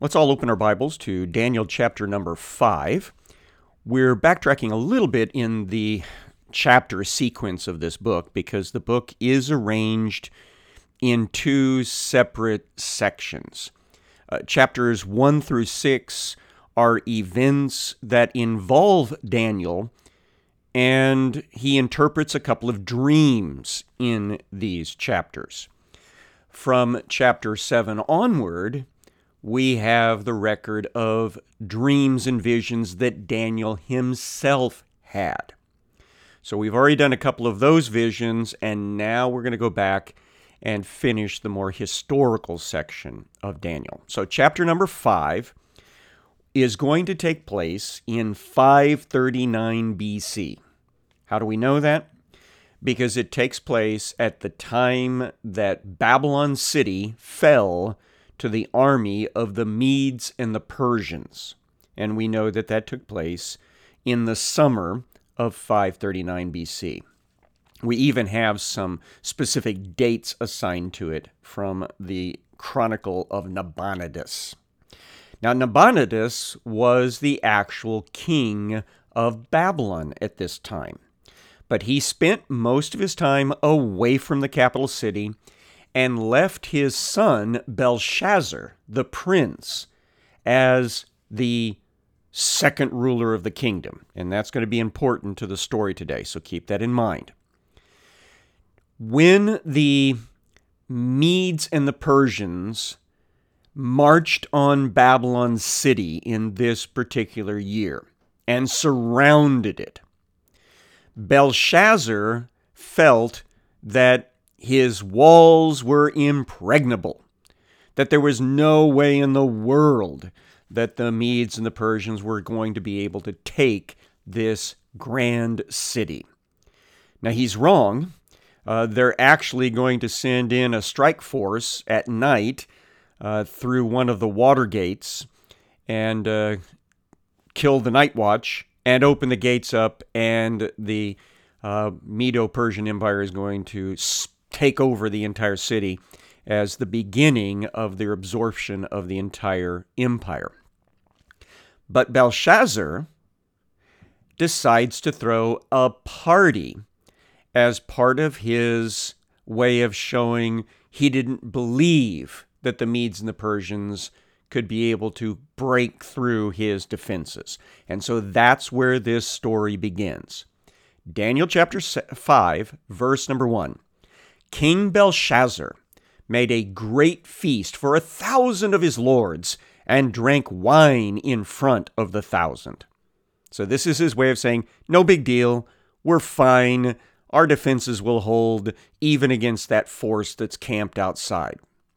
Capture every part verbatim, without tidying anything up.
Let's all open our Bibles to Daniel chapter number five. We're backtracking a little bit in the chapter sequence of this book because the book is arranged in two separate sections. Uh, chapters one through six are events that involve Daniel, and he interprets a couple of dreams in these chapters. From chapter seven onward, we have the record of dreams and visions that Daniel himself had. So we've already done a couple of those visions, and now we're going to go back and finish the more historical section of Daniel. So chapter number five is going to take place in five thirty-nine B C. How do we know that? Because it takes place at the time that Babylon City fell to the army of the Medes and the Persians. And we know that that took place in the summer of five thirty-nine B C. We even have some specific dates assigned to it from the Chronicle of Nabonidus. Now, Nabonidus was the actual king of Babylon at this time, but he spent most of his time away from the capital city and left his son Belshazzar, the prince, as the second ruler of the kingdom. And that's going to be important to the story today, so keep that in mind. When the Medes and the Persians marched on Babylon City in this particular year and surrounded it, Belshazzar felt that his walls were impregnable, that there was no way in the world that the Medes and the Persians were going to be able to take this grand city. Now, he's wrong. Uh, they're actually going to send in a strike force at night uh, through one of the water gates and uh, kill the night watch and open the gates up, and the uh, Medo-Persian Empire is going to sp- take over the entire city as the beginning of their absorption of the entire empire. But Belshazzar decides to throw a party as part of his way of showing he didn't believe that the Medes and the Persians could be able to break through his defenses. And so that's where this story begins. Daniel chapter five, verse number one. King Belshazzar made a great feast for a thousand of his lords and drank wine in front of the thousand. So this is his way of saying, no big deal, we're fine, our defenses will hold even against that force that's camped outside.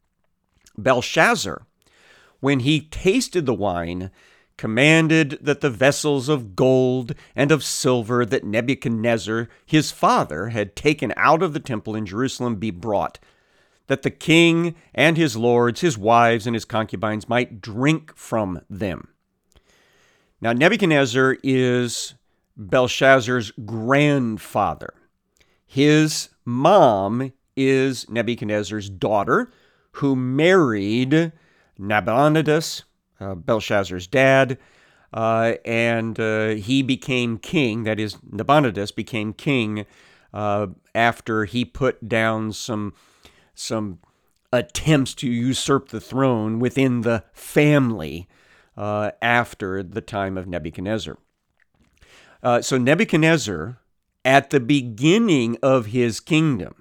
Belshazzar, when he tasted the wine, commanded that the vessels of gold and of silver that Nebuchadnezzar, his father, had taken out of the temple in Jerusalem be brought, that the king and his lords, his wives, and his concubines might drink from them. Now, Nebuchadnezzar is Belshazzar's grandfather. His mom is Nebuchadnezzar's daughter, who married Nabonidus, Uh, Belshazzar's dad, uh, and uh, he became king, that is, Nabonidus became king uh, after he put down some, some attempts to usurp the throne within the family uh, after the time of Nebuchadnezzar. Uh, so Nebuchadnezzar, at the beginning of his kingdom,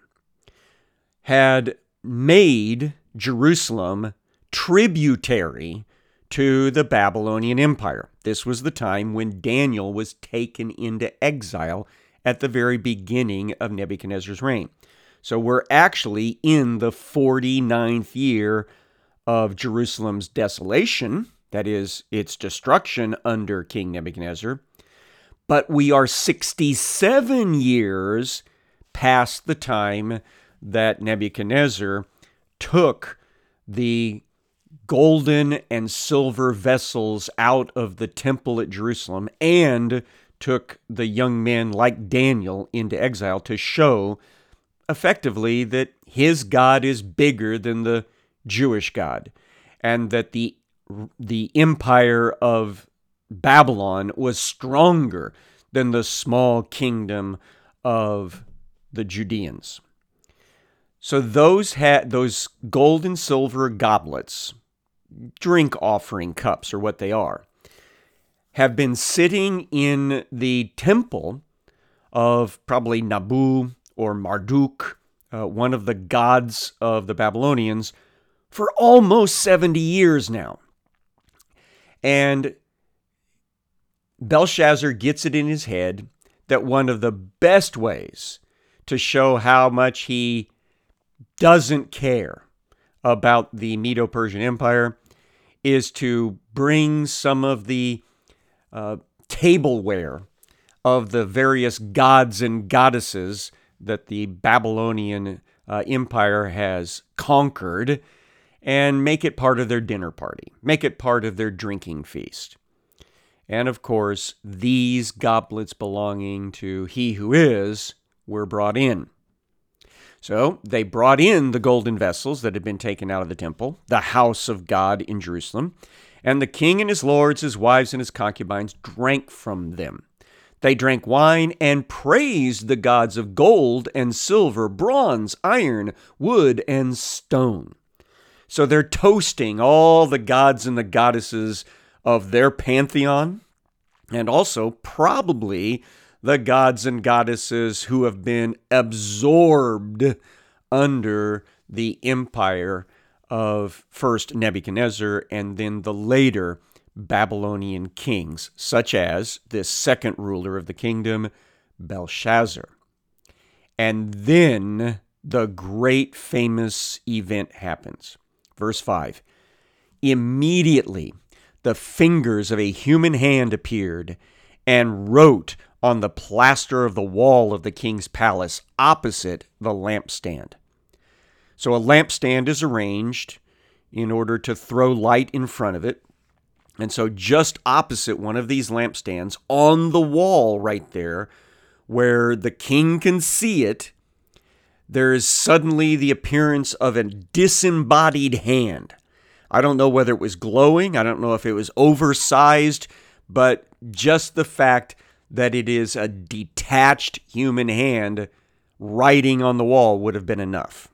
had made Jerusalem tributary to the Babylonian Empire. This was the time when Daniel was taken into exile at the very beginning of Nebuchadnezzar's reign. So we're actually in the forty-ninth year of Jerusalem's desolation, that is, its destruction under King Nebuchadnezzar, but we are sixty-seven years past the time that Nebuchadnezzar took the golden and silver vessels out of the temple at Jerusalem and took the young men like Daniel into exile to show effectively that his God is bigger than the Jewish God, and that the the empire of Babylon was stronger than the small kingdom of the Judeans. So those had those gold and silver goblets, drink offering cups are what they are, have been sitting in the temple of probably Nabu or Marduk, uh, one of the gods of the Babylonians, for almost seventy years now. And Belshazzar gets it in his head that one of the best ways to show how much he doesn't care about the Medo-Persian Empire is to bring some of the uh, tableware of the various gods and goddesses that the Babylonian uh, Empire has conquered and make it part of their dinner party, make it part of their drinking feast. And of course, these goblets belonging to He Who Is were brought in. So they brought in the golden vessels that had been taken out of the temple, the house of God in Jerusalem, and the king and his lords, his wives, and his concubines drank from them. They drank wine and praised the gods of gold and silver, bronze, iron, wood, and stone. So they're toasting all the gods and the goddesses of their pantheon, and also probably the gods and goddesses who have been absorbed under the empire of first Nebuchadnezzar and then the later Babylonian kings, such as this second ruler of the kingdom, Belshazzar. And then the great famous event happens. Verse five, immediately the fingers of a human hand appeared and wrote on the plaster of the wall of the king's palace opposite the lampstand. So a lampstand is arranged in order to throw light in front of it. And so just opposite one of these lampstands, on the wall right there, where the king can see it, there is suddenly the appearance of a disembodied hand. I don't know whether it was glowing. I don't know if it was oversized, but just the fact that it is a detached human hand writing on the wall would have been enough.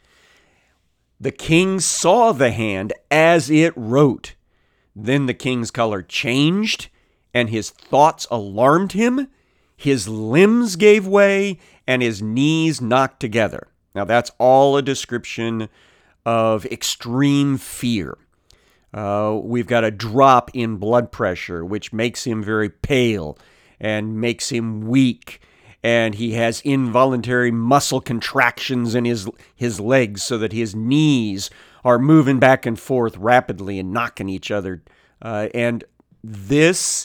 The king saw the hand as it wrote. Then the king's color changed, and his thoughts alarmed him. His limbs gave way, and his knees knocked together. Now, that's all a description of extreme fear. Uh, we've got a drop in blood pressure, which makes him very pale and makes him weak. And he has involuntary muscle contractions in his, his legs so that his knees are moving back and forth rapidly and knocking each other. Uh, and this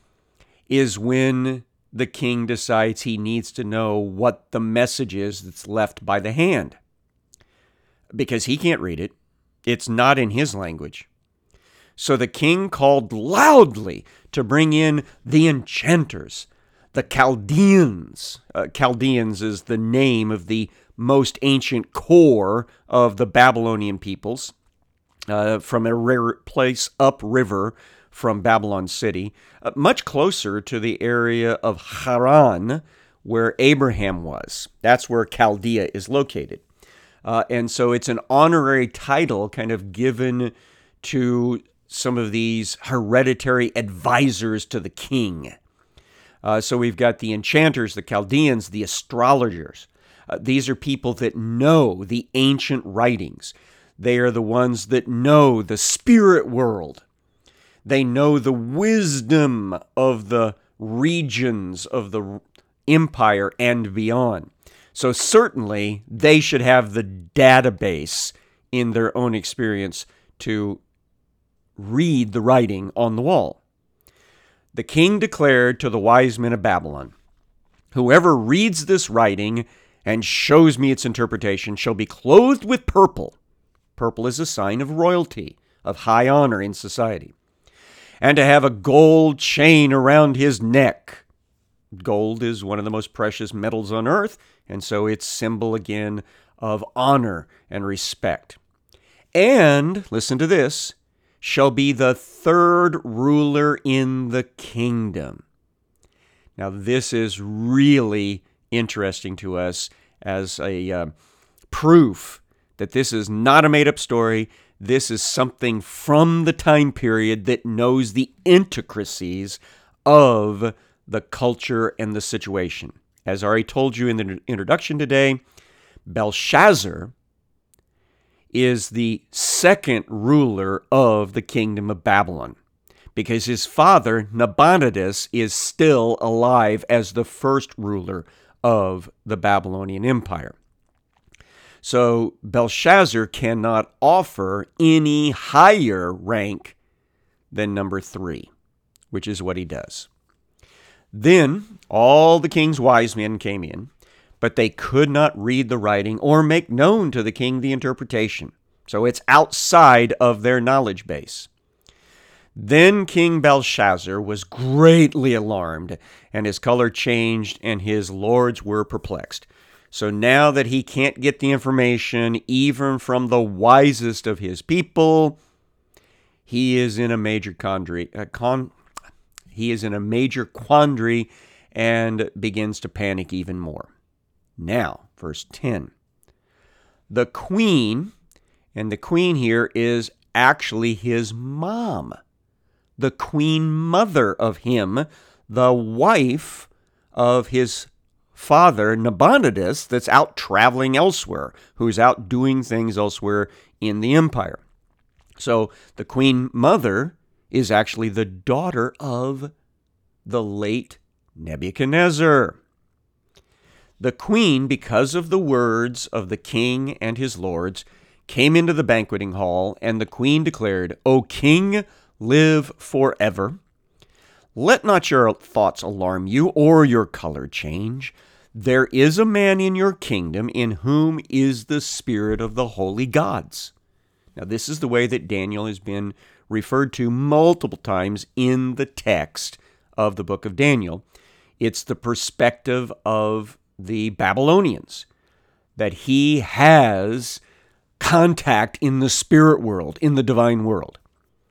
is when the king decides he needs to know what the message is that's left by the hand, because he can't read it. It's not in his language. So the king called loudly to bring in the enchanters, the Chaldeans. Uh, Chaldeans is the name of the most ancient core of the Babylonian peoples, uh, from a rare place upriver from Babylon City, uh, much closer to the area of Haran, where Abraham was. That's where Chaldea is located. Uh, and so it's an honorary title kind of given to some of these hereditary advisors to the king. Uh, so we've got the enchanters, the Chaldeans, the astrologers. Uh, these are people that know the ancient writings. They are the ones that know the spirit world. They know the wisdom of the regions of the empire and beyond. So certainly they should have the database in their own experience to read the writing on the wall. The king declared to the wise men of Babylon, "Whoever reads this writing and shows me its interpretation shall be clothed with purple." Purple is a sign of royalty, of high honor in society. "And to have a gold chain around his neck." Gold is one of the most precious metals on earth, and so it's symbol again of honor and respect. "And," listen to this, shall be the third ruler in the kingdom. Now, this is really interesting to us as a uh, proof that this is not a made-up story. This is something from the time period that knows the intricacies of the culture and the situation. As I already told you in the introduction today, Belshazzar is the second ruler of the kingdom of Babylon, because his father, Nabonidus, is still alive as the first ruler of the Babylonian Empire. So Belshazzar cannot offer any higher rank than number three, which is what he does. Then all the king's wise men came in, but they could not read the writing or make known to the king the interpretation. So it's outside of their knowledge base. Then King Belshazzar was greatly alarmed, and his color changed, and his lords were perplexed. So now that he can't get the information even from the wisest of his people, he is in a major quandary, uh, con- he is in a major quandary and begins to panic even more. Now, verse ten. The queen, and the queen here is actually his mom, the queen mother of him, the wife of his father, Nabonidus, that's out traveling elsewhere, who's out doing things elsewhere in the empire. So the queen mother is actually the daughter of the late Nebuchadnezzar. The queen, because of the words of the king and his lords, came into the banqueting hall, and the queen declared, O king, live forever. Let not your thoughts alarm you, or your color change. There is a man in your kingdom in whom is the spirit of the holy gods. Now, this is the way that Daniel has been referred to multiple times in the text of the book of Daniel. It's the perspective of the Babylonians, that he has contact in the spirit world, in the divine world.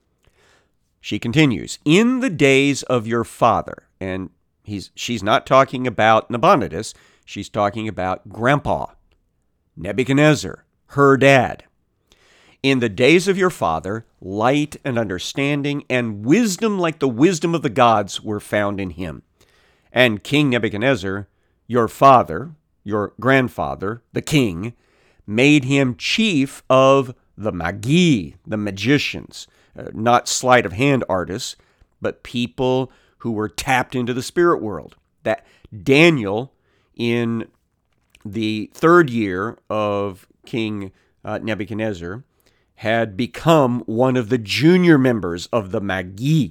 She continues, in the days of your father, and he's she's not talking about Nabonidus, she's talking about Grandpa, Nebuchadnezzar, her dad. In the days of your father, light and understanding and wisdom like the wisdom of the gods were found in him. And King Nebuchadnezzar, your father, your grandfather, the king, made him chief of the Magi, the magicians, uh, not sleight of hand artists, but people who were tapped into the spirit world. That Daniel, in the third year of King uh, Nebuchadnezzar, had become one of the junior members of the Magi.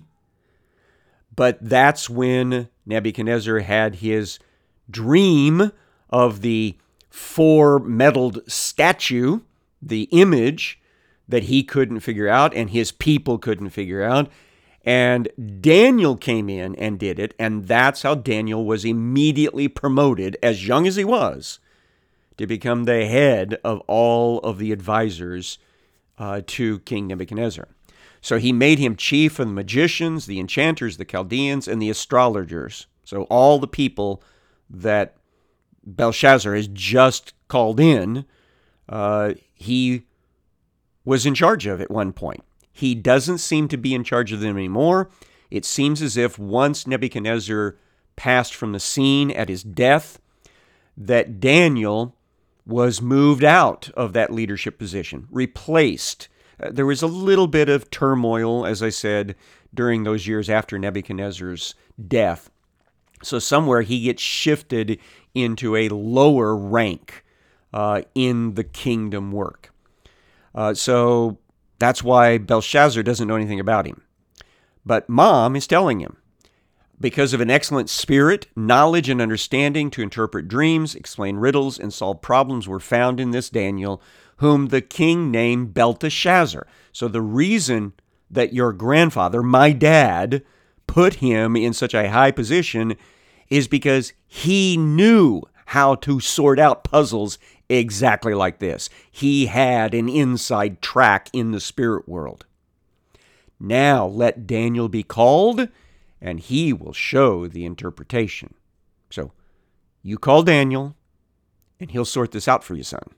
But that's when Nebuchadnezzar had his dream of the four-medaled statue, the image that he couldn't figure out and his people couldn't figure out. And Daniel came in and did it, and that's how Daniel was immediately promoted, as young as he was, to become the head of all of the advisors uh, to King Nebuchadnezzar. So he made him chief of the magicians, the enchanters, the Chaldeans, and the astrologers. So all the people that Belshazzar has just called in, uh, he was in charge of at one point. He doesn't seem to be in charge of them anymore. It seems as if once Nebuchadnezzar passed from the scene at his death, that Daniel was moved out of that leadership position, replaced. Uh, there was a little bit of turmoil, as I said, during those years after Nebuchadnezzar's death. So somewhere he gets shifted into a lower rank uh, in the kingdom work. Uh, so that's why Belshazzar doesn't know anything about him. But Mom is telling him, because of an excellent spirit, knowledge, and understanding to interpret dreams, explain riddles, and solve problems were found in this Daniel, whom the king named Belteshazzar. So the reason that your grandfather, my dad, put him in such a high position is because he knew how to sort out puzzles exactly like this. He had an inside track in the spirit world. Now let Daniel be called, and he will show the interpretation. So you call Daniel, and he'll sort this out for you, son.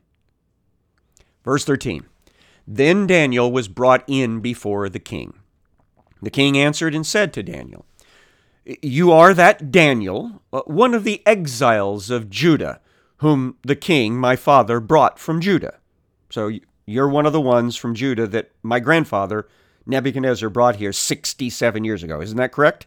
Verse thirteen. Then Daniel was brought in before the king. The king answered and said to Daniel, "You are that Daniel, one of the exiles of Judah, whom the king, my father, brought from Judah." So you're one of the ones from Judah that my grandfather, Nebuchadnezzar, brought here sixty-seven years ago. Isn't that correct?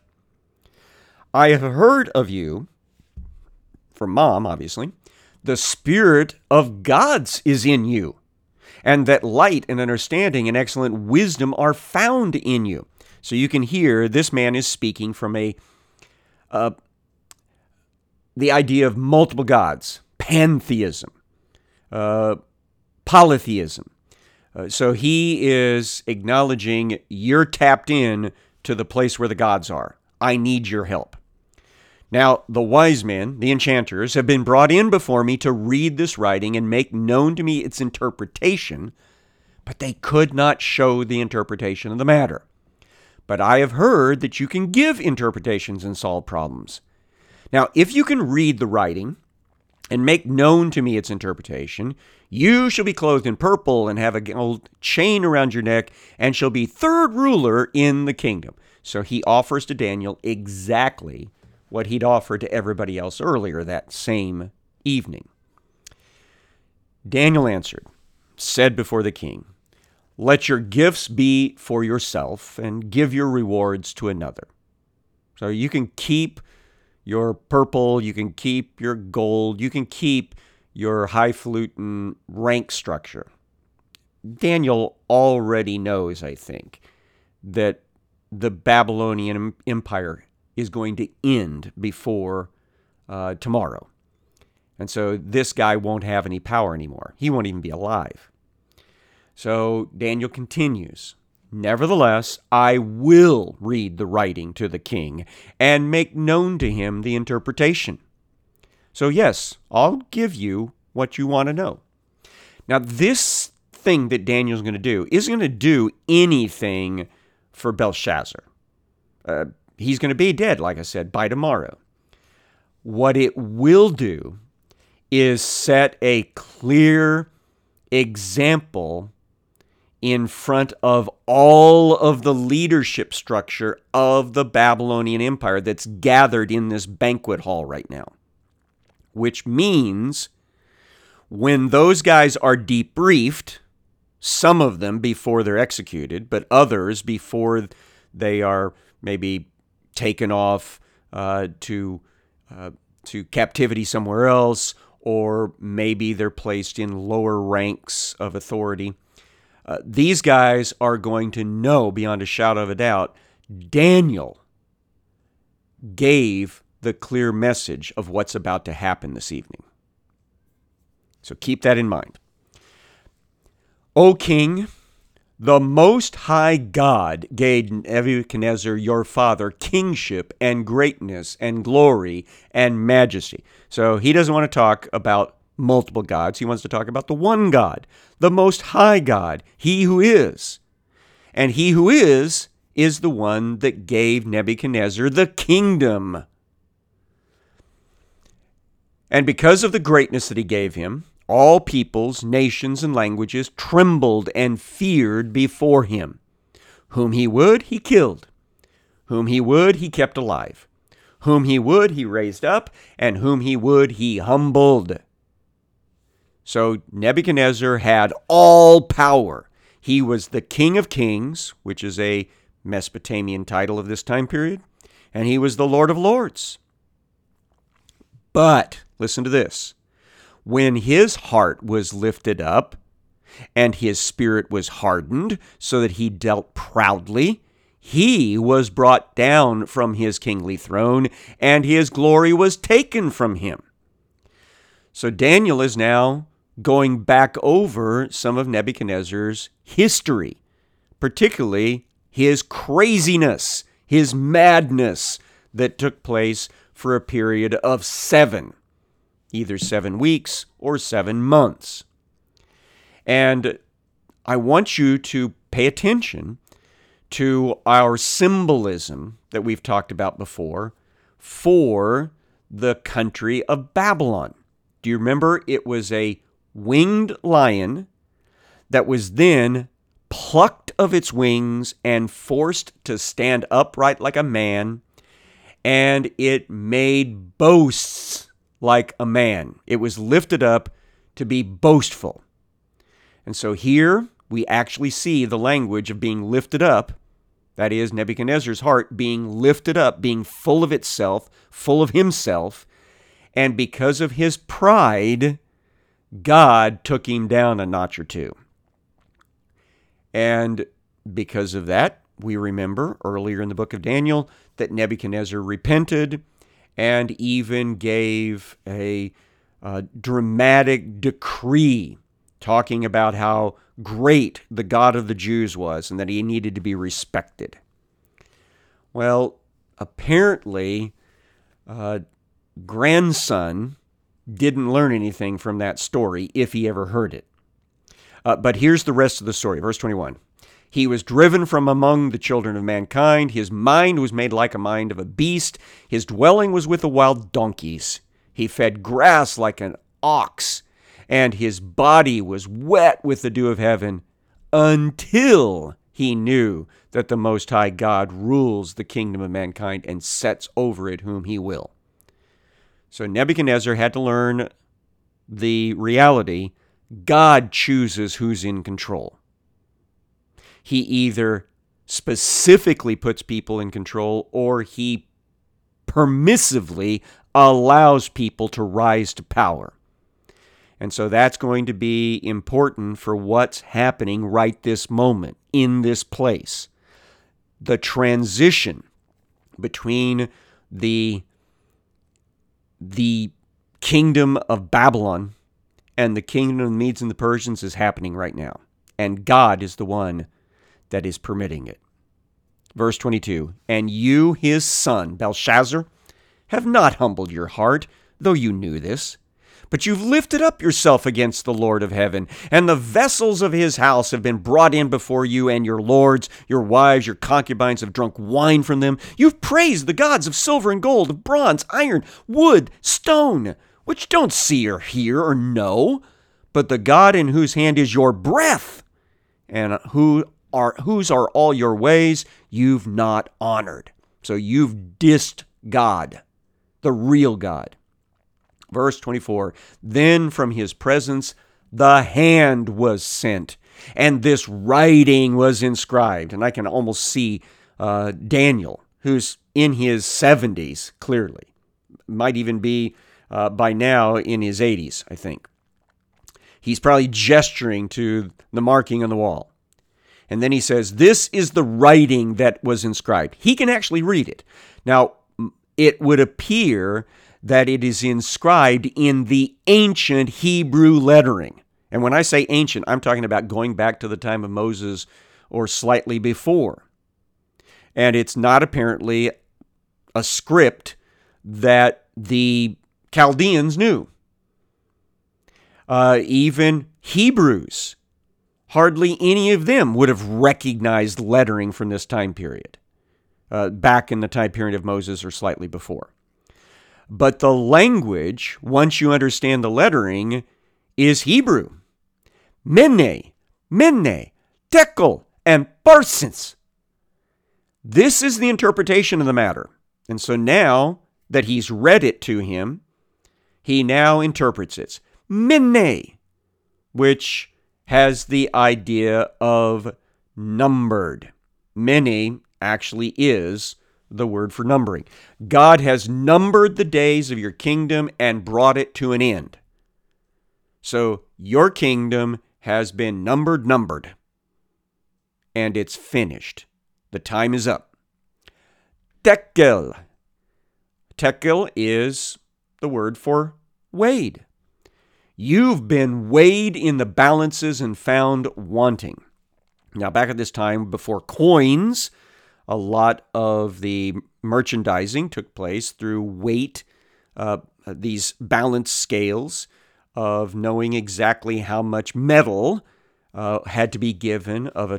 "I have heard of you," from mom, obviously, "the spirit of gods is in you, and that light and understanding and excellent wisdom are found in you." So you can hear this man is speaking from a uh, the idea of multiple gods, pantheism, uh, polytheism. Uh, so he is acknowledging you're tapped in to the place where the gods are. I need your help. Now, the wise men, the enchanters, have been brought in before me to read this writing and make known to me its interpretation, but they could not show the interpretation of the matter. But I have heard that you can give interpretations and solve problems. Now, if you can read the writing and make known to me its interpretation, you shall be clothed in purple and have a gold chain around your neck and shall be third ruler in the kingdom. So he offers to Daniel exactly what he'd offered to everybody else earlier that same evening. Daniel answered, said before the king, "Let your gifts be for yourself and give your rewards to another." So you can keep your purple, you can keep your gold, you can keep your highfalutin rank structure. Daniel already knows, I think, that the Babylonian Empire is going to end before uh, tomorrow. And so this guy won't have any power anymore. He won't even be alive. So Daniel continues, "Nevertheless, I will read the writing to the king and make known to him the interpretation." So yes, I'll give you what you want to know. Now, this thing that Daniel's going to do isn't going to do anything for Belshazzar. Uh, he's going to be dead, like I said, by tomorrow. What it will do is set a clear example in front of all of the leadership structure of the Babylonian Empire that's gathered in this banquet hall right now. Which means when those guys are debriefed, some of them before they're executed, but others before they are maybe taken off uh, to uh, to captivity somewhere else, or maybe they're placed in lower ranks of authority. Uh, these guys are going to know beyond a shadow of a doubt, Daniel gave the clear message of what's about to happen this evening. So keep that in mind. "O king, the Most High God gave Nebuchadnezzar your father kingship and greatness and glory and majesty." So he doesn't want to talk about multiple gods. He wants to talk about the one God, the Most High God, he who is. And he who is, is the one that gave Nebuchadnezzar the kingdom. And because of the greatness that he gave him, all peoples, nations, and languages trembled and feared before him. Whom he would, he killed. Whom he would, he kept alive. Whom he would, he raised up. And whom he would, he humbled. So Nebuchadnezzar had all power. He was the King of Kings, which is a Mesopotamian title of this time period. And he was the Lord of Lords. But, listen to this, when his heart was lifted up and his spirit was hardened so that he dealt proudly, he was brought down from his kingly throne and his glory was taken from him. So Daniel is now going back over some of Nebuchadnezzar's history, particularly his craziness, his madness that took place for a period of seven, either seven weeks or seven months. And I want you to pay attention to our symbolism that we've talked about before for the country of Babylon. Do you remember? It was a winged lion that was then plucked of its wings and forced to stand upright like a man, and it made boasts like a man. It was lifted up to be boastful. And so here we actually see the language of being lifted up. That is, Nebuchadnezzar's heart being lifted up, being full of itself, full of himself. And because of his pride, God took him down a notch or two. And because of that, we remember earlier in the book of Daniel that Nebuchadnezzar repented and even gave a, a dramatic decree talking about how great the God of the Jews was and that he needed to be respected. Well, apparently, uh, grandson didn't learn anything from that story, if he ever heard it. Uh, but here's the rest of the story, verse twenty-one. He was driven from among the children of mankind. His mind was made like a mind of a beast. His dwelling was with the wild donkeys. He fed grass like an ox, and his body was wet with the dew of heaven, until he knew that the Most High God rules the kingdom of mankind and sets over it whom he will. So Nebuchadnezzar had to learn the reality: God chooses who's in control. He either specifically puts people in control, or he permissively allows people to rise to power. And so that's going to be important for what's happening right this moment, in this place. The transition between the, the kingdom of Babylon and the kingdom of the Medes and the Persians is happening right now. And God is the one that is permitting it. Verse twenty-two, and you, his son, Belshazzar, have not humbled your heart, though you knew this. But you've lifted up yourself against the Lord of heaven, and the vessels of his house have been brought in before you, and your lords, your wives, your concubines have drunk wine from them. You've praised the gods of silver and gold, of bronze, iron, wood, stone, which don't see or hear or know, but the God in whose hand is your breath, and who are whose are all your ways, you've not honored. So you've dissed God, the real God. Verse twenty-four, then from his presence the hand was sent, and this writing was inscribed. And I can almost see uh, Daniel, who's in his seventies, clearly. Might even be uh, by now in his eighties, I think. He's probably gesturing to the marking on the wall. And then he says, this is the writing that was inscribed. He can actually read it. Now, it would appear that it is inscribed in the ancient Hebrew lettering. And when I say ancient, I'm talking about going back to the time of Moses or slightly before. And it's not apparently a script that the Chaldeans knew. Uh, even Hebrews, hardly any of them would have recognized lettering from this time period, uh, back in the time period of Moses or slightly before. But the language, once you understand the lettering, is Hebrew. Mene, Mene, Tekel, and Parsons. This is the interpretation of the matter. And so now that he's read it to him, he now interprets it. Mene, which has the idea of numbered. Mene actually is the word for numbering. God has numbered the days of your kingdom and brought it to an end. So your kingdom has been numbered, numbered, and it's finished. The time is up. Tekel. Tekel is the word for weighed. You've been weighed in the balances and found wanting. Now, back at this time, before coins, a lot of the merchandising took place through weight, uh, these balance scales of knowing exactly how much metal uh, had to be given of a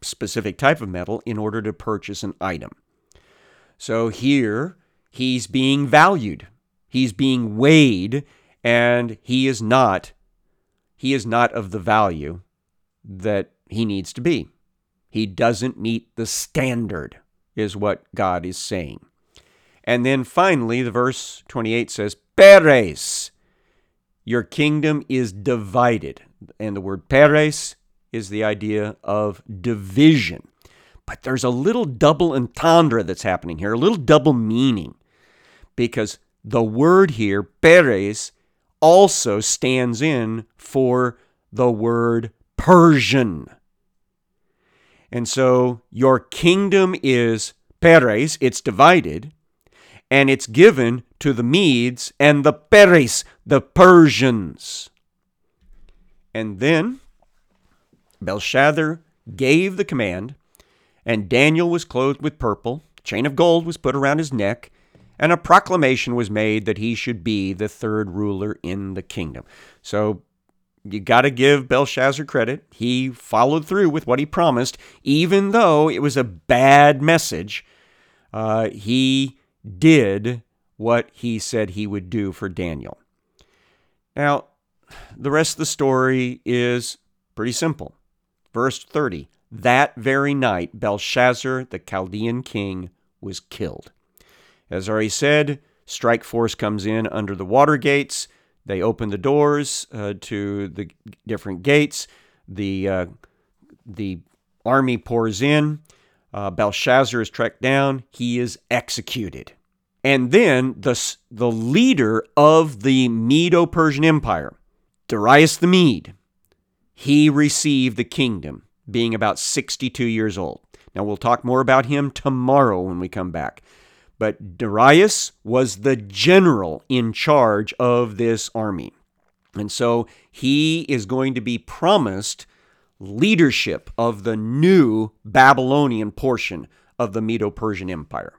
specific type of metal in order to purchase an item. So here, he's being valued. He's being weighed, and he is not, he is not of the value that he needs to be. He doesn't meet the standard, is what God is saying. And then finally, the verse twenty-eight says, Peres, your kingdom is divided. And the word Peres is the idea of division. But there's a little double entendre that's happening here, a little double meaning, because the word here, Peres, also stands in for the word Persian. And so your kingdom is Peres, it's divided, and it's given to the Medes and the Peres, the Persians. And then Belshazzar gave the command, and Daniel was clothed with purple, a chain of gold was put around his neck, and a proclamation was made that he should be the third ruler in the kingdom. So you got to give Belshazzar credit. He followed through with what he promised, even though it was a bad message. Uh, he did what he said he would do for Daniel. Now, the rest of the story is pretty simple. Verse thirty, that very night, Belshazzar, the Chaldean king, was killed. As already said, strike force comes in under the water gates. They open the doors uh, to the different gates. The, uh, the army pours in. Uh, Belshazzar is tracked down. He is executed. And then the, the leader of the Medo-Persian Empire, Darius the Mede, he received the kingdom, being about sixty-two years old. Now, we'll talk more about him tomorrow when we come back. But Darius was the general in charge of this army. And so he is going to be promised leadership of the new Babylonian portion of the Medo-Persian Empire.